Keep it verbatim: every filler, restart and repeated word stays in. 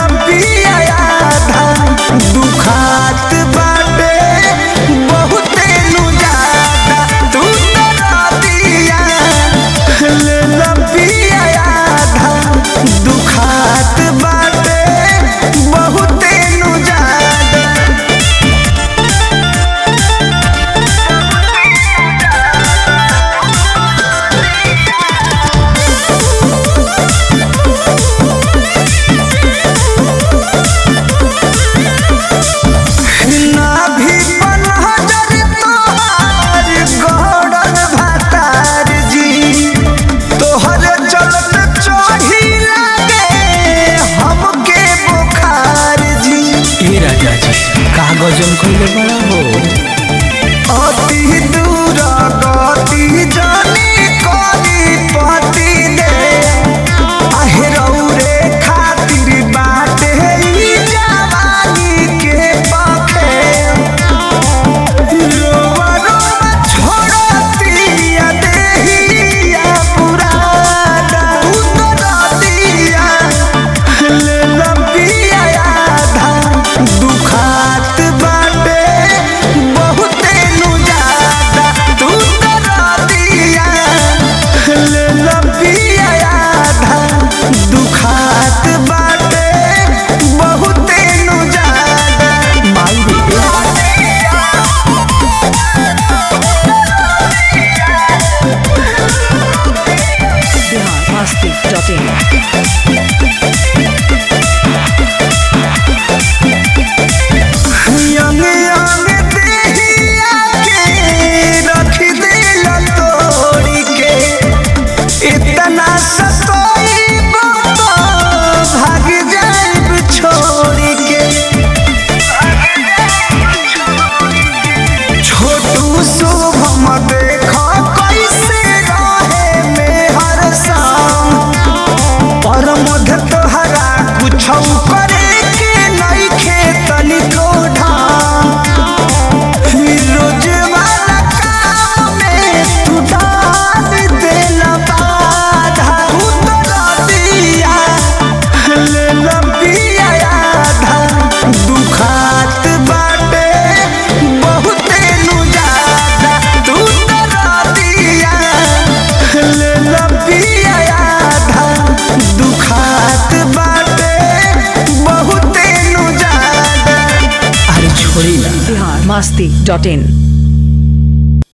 पिया आधा दुखात बाटे बहुते नु ज्यादा तू दरदिया ले ला पिया आधा दुखात बाटे बहुते नु ज्यादा गजन कइले बड़ा हो अति दूर गति जानी करी पति दे आहेरौ रे खातिर बाटे ई जवानी के पखे रोवा रोवा छोड़तिया देहिया पुराना तू दरदिया ले ला पिया आधा दुखात masti dot in